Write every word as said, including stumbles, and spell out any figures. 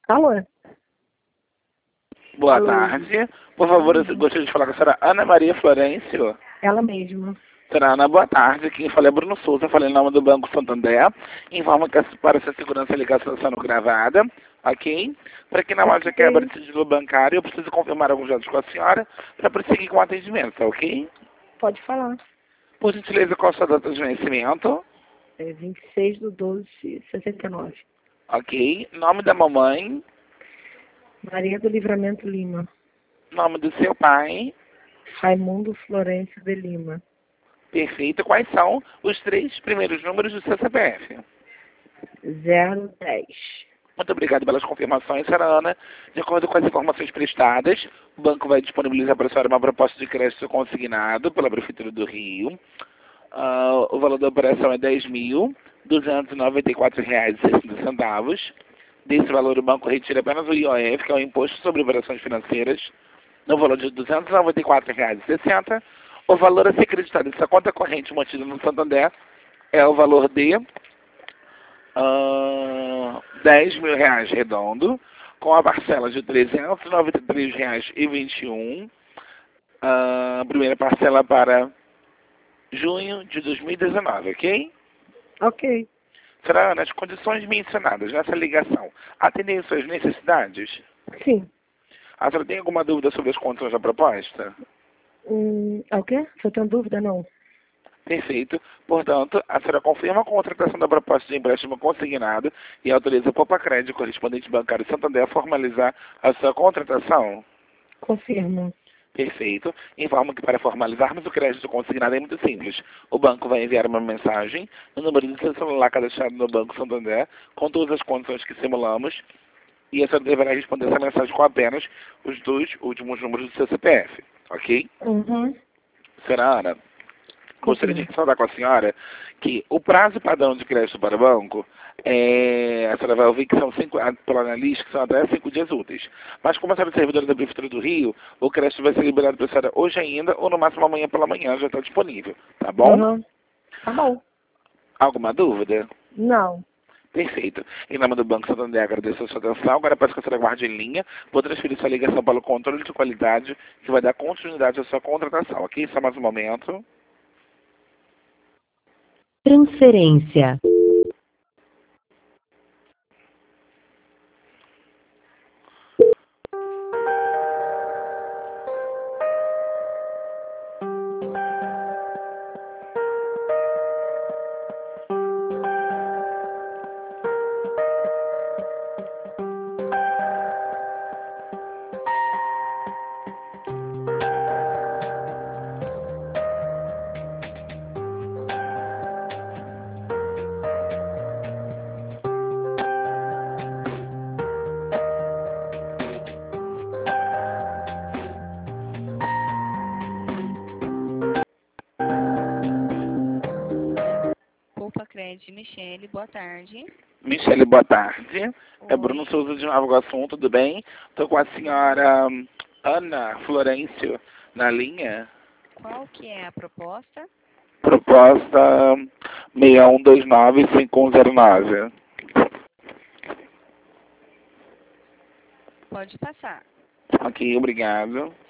Alô? Boa Alô? tarde. Por favor, eu gostaria de falar com a senhora Ana Maria Florencio. Ela mesma. Senhora Ana, boa tarde. Quem fala é Bruno Souza, falei em nome do Banco Santander. Informa que para sua segurança a ligação está sendo gravada, ok? Para que na hora de quebra de sigilo bancário, eu preciso confirmar alguns dados com a senhora para prosseguir com o atendimento, tá ok? Pode falar. Por gentileza, qual a sua data de nascimento? É vinte e seis de doze de sessenta e nove. Ok. Nome da mamãe? Maria do Livramento Lima. Nome do seu pai? Raimundo Florencio de Lima. Perfeito. Quais são os três primeiros números do seu C P F? zero dez. Muito obrigado pelas confirmações, senhora Ana. De acordo com as informações prestadas, o banco vai disponibilizar para a senhora uma proposta de crédito consignado pela Prefeitura do Rio. Uh, o valor da operação é dez mil duzentos e noventa e quatro reais e sessenta centavos. Desse valor, o banco retira apenas o I O F, que é o Imposto sobre Operações Financeiras, no valor de duzentos e noventa e quatro reais e sessenta centavos. O valor a ser creditado em sua conta corrente mantida no Santander é o valor de uh, dez mil reais redondo, com a parcela de trezentos e noventa e três reais e vinte e um. A uh, primeira parcela para junho de dois mil e dezenove, ok? Ok. Será nas condições mencionadas nessa ligação, atender suas necessidades? Sim. A senhora tem alguma dúvida sobre as condições da proposta? Hum, é o quê? Você tem dúvida? Não. Perfeito. Portanto, a senhora confirma a contratação da proposta de empréstimo consignado e autoriza o Poupa Crédito correspondente bancário Santander a formalizar a sua contratação? Confirmo. Perfeito. Informo que para formalizarmos o crédito consignado é muito simples. O banco vai enviar uma mensagem no número do seu celular cadastrado no Banco Santander com todas as condições que simulamos e a senhora deverá responder essa mensagem com apenas os dois últimos números do seu C P F, ok? Uhum. Senhora Ana, gostaria de Confirmo. ressaltar com a senhora que o prazo padrão de crédito para o banco, é, a senhora vai ouvir que são cinco, pelo analista, que são até cinco dias úteis. Mas como a senhora é servidora da Prefeitura do Rio, o crédito vai ser liberado para a senhora hoje ainda, ou no máximo amanhã pela manhã já está disponível, tá bom? Uhum. Tá bom. Alguma dúvida? Não. Perfeito. Em nome do Banco Santander, agradeço a sua atenção. Agora peço que a senhora guarde em linha. Vou transferir sua ligação para o controle de qualidade, que vai dar continuidade à sua contratação, ok? Só mais um momento. Transferência. Poupa Crédito, Michele, boa tarde. Michele, boa tarde. É Oi. Bruno Souza de Nova Iguaçu, tudo bem? Estou com a senhora hum, Ana Florencio na linha. Qual que é a proposta? Proposta seis um dois nove cinco um zero nove. Pode passar. Ok, obrigado.